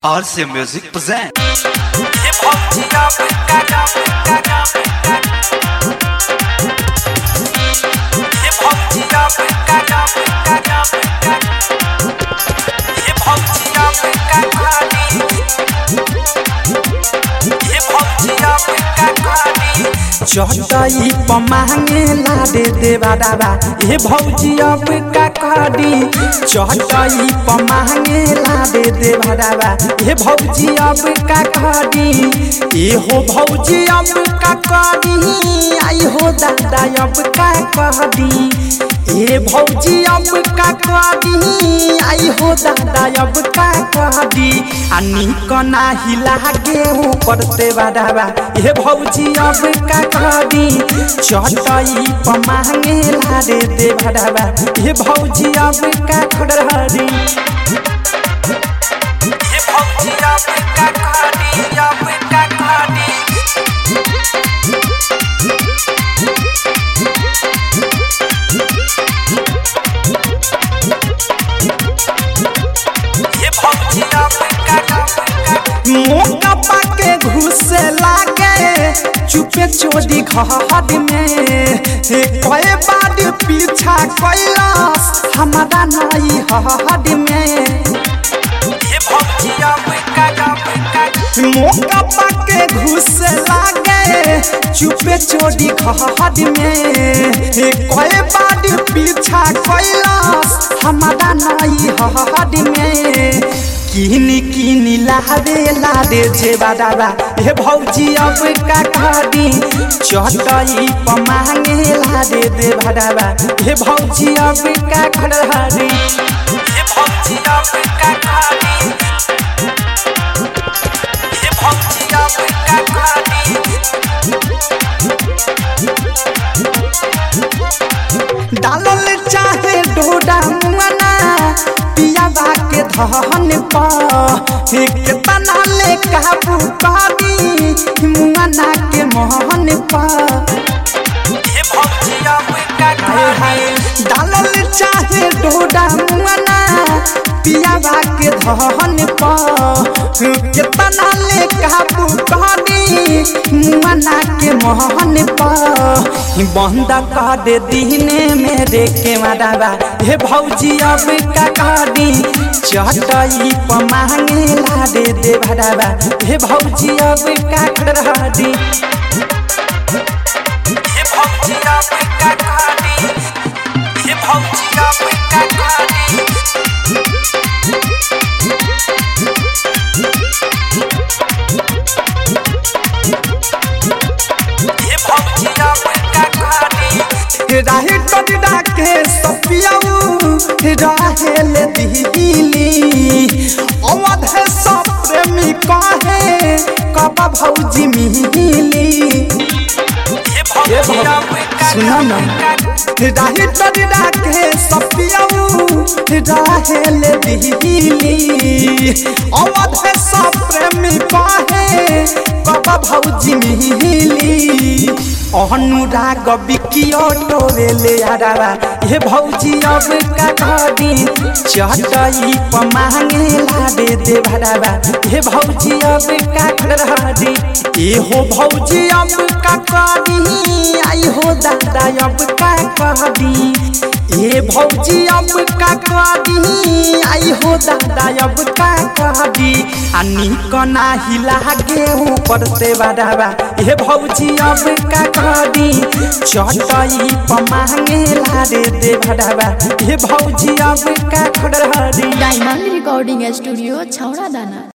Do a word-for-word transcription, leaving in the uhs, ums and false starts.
R C Music present. चटई पमांगे ला दे देवा दादा हे भौजी अब का करी। चटई पमांगे ला दे देवा दादा हे भौजी अब का करी। ए हो भौजी अब का करी आई हो दादा अब का करी। ए भौजी अब का करी आई हो दादा अब का करी। आनी कना हिला के ऊपर ते बादाबा हे भौजी अब का करी। चटई पमांगे ला दे दे बादाबा हे भौजी अब का करी। हे भौजी अब का करी अब का करी। मोका पाके घुसे लागे चुपे चोरी घर में। कई बार पीछा कैलाश हमारा नई हद में। मोका पाके घुसे लागे चुपे चोरी घर में। कई बार पीछा कैलाश हमारा नई हद में। किनी किनी लादे लादे जे बादाबा हे भौजी अब का करी। चटई पमांगे लादे दे बादाबा हे भौजी अब का करी। हे भौजी अब का करी। हे भौजी अब का करी। डालल चाहे डोडा मुआना पिया बाके धन पा तना ले काबू पादी मुआना के मोहन पा। डालल चाहे डोडा मुआना पिया बाके धन पा तना ले काबू पादी मुआना के मोहन पा। बंद कर दे दीने मेरे के मादाबा हे भौजी अब का करी। चटई पमांगे ला दे दे बादाबा हे भौजी अब का करी। हे भौजी अब का करी। हे भौजी अब का करी। हे भौजी अब का करी। राही टडा के सपियाऊ राहेल दिली अवध है सब प्रेमी कहे कब भौजी मिली। सुना ना राही टडा के सपियाऊ राहेल दिली अवध है सब प्रेमी कहे कब भौजी मिली। अनुराग बिकियो टोरे ले आदाबा हे भौजी अब का करी। चटई पमांगे ला दे दे बादाबा हे भौजी अब का करी। ए हो भौजी अब का करी आई हो दादा अब का करी। ए भौजी अब का करी आई हो दादा अब का करी। आनी कना हिला के ऊपर ते बादाबा हे भौजी अब का करी। चटई पमांगे ला दे दे बादाबा हे भौजी अब का करी। डायमंड रिकॉर्डिंग स्टूडियो छौड़ा दाना।